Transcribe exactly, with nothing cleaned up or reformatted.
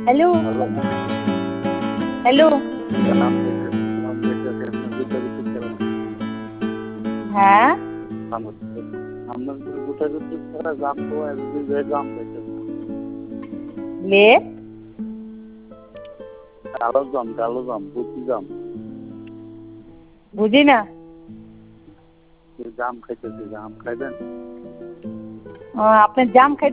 hello hello হ্যাঁ লে কালো জাম কালো জাম বুঝি জাম বুঝি না জাম খাইতেছি জাম খাইবেন ও আপনি জাম খাই